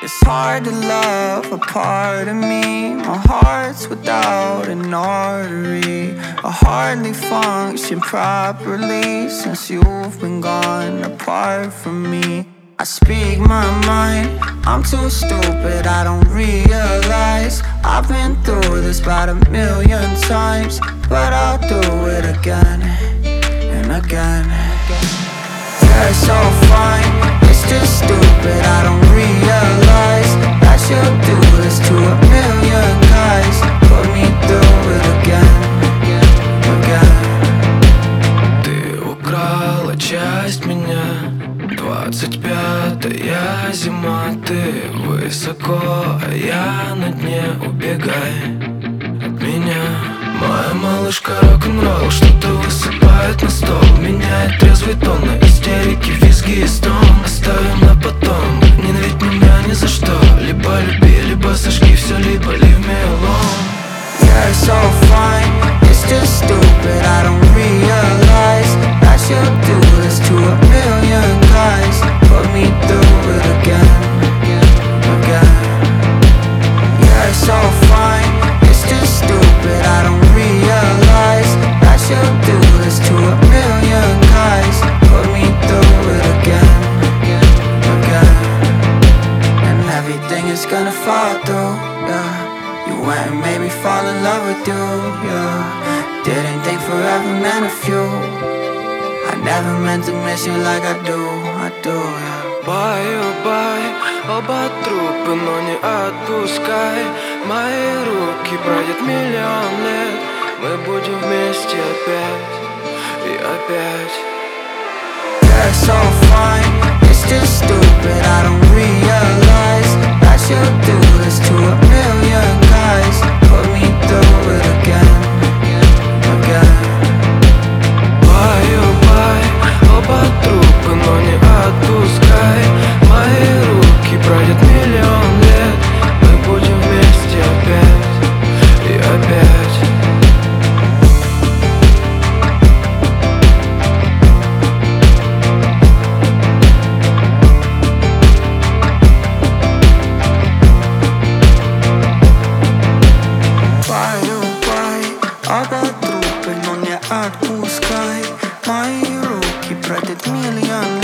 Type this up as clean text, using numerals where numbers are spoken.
It's hard to love a part of me. My heart's without an artery. I hardly function properly since you've been gone apart from me. I speak my mind, I'm too stupid, I don't realize I've been through this about 1,000,000 times, but I'll do it again and again. Yeah, it's all fine, it's just stupid, I don't realize that you'll do this to 1,000,000 guys. Put me through it again, again. Ты украла часть меня, 25-я зима. Ты высоко, а я на дне. Убегай от меня. Моя малышка рок-н-ролл что-то высыпает на стол, меняет трезвый тон на истерики, визги и стон. Оставим на потом, ненавидь меня ни за что. Либо люби, либо сожги все, либо leave me alone. Yeah, it's all fine, it's just stupid, I don't realize that you'll do this to 1,000,000 guys. Put me through it again, again. Yeah, it's all fine, it's just stupid, I don't realize that you'll do this to 1,000,000 guys. Put me through it again, again. And everything is gonna fall through, yeah. You went and made me fall in love with you, yeah. Didn't think forever meant a few. I never meant to miss you like I do, yeah. Бай-о-бай, оба трупы, но не отпускай. Мои руки пройдет 1,000,000 лет, мы будем вместе опять и опять. Yeah, it's all fine, it's just stupid, I don't realize that you'll do this to 1,000,000 guys. Put me through it again, again. Бай-о-бай, оба трупы, но не отпускай. Мои руки пройдет 1,000,000 лет, мы будем вместе опять и опять. Оба трупы, но не отпускай. Мои руки пройдет 1,000,000